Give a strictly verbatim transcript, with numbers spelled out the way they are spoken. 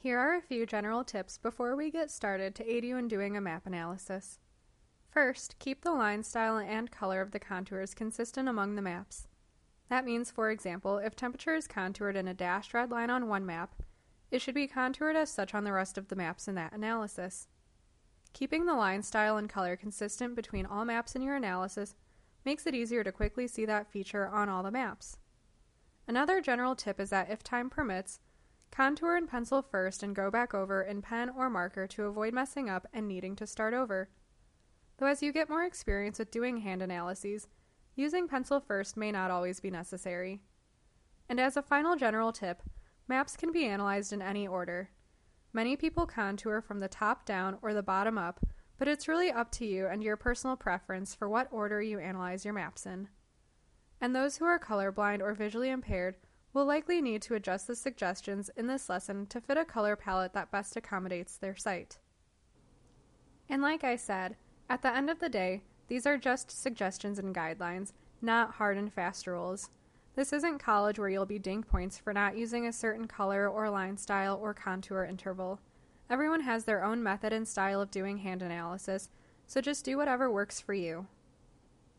Here are a few general tips before we get started to aid you in doing a map analysis. First, keep the line style and color of the contours consistent among the maps. That means, for example, if temperature is contoured in a dashed red line on one map, it should be contoured as such on the rest of the maps in that analysis. Keeping the line style and color consistent between all maps in your analysis makes it easier to quickly see that feature on all the maps. Another general tip is that if time permits, contour in pencil first and go back over in pen or marker to avoid messing up and needing to start over. Though as you get more experience with doing hand analyses, using pencil first may not always be necessary. And as a final general tip, maps can be analyzed in any order. Many people contour from the top down or the bottom up, but it's really up to you and your personal preference for what order you analyze your maps in. And those who are colorblind or visually impaired will likely need to adjust the suggestions in this lesson to fit a color palette that best accommodates their sight. And like I said, at the end of the day, these are just suggestions and guidelines, not hard and fast rules. This isn't college where you'll be dinged points for not using a certain color or line style or contour interval. Everyone has their own method and style of doing hand analysis, so just do whatever works for you.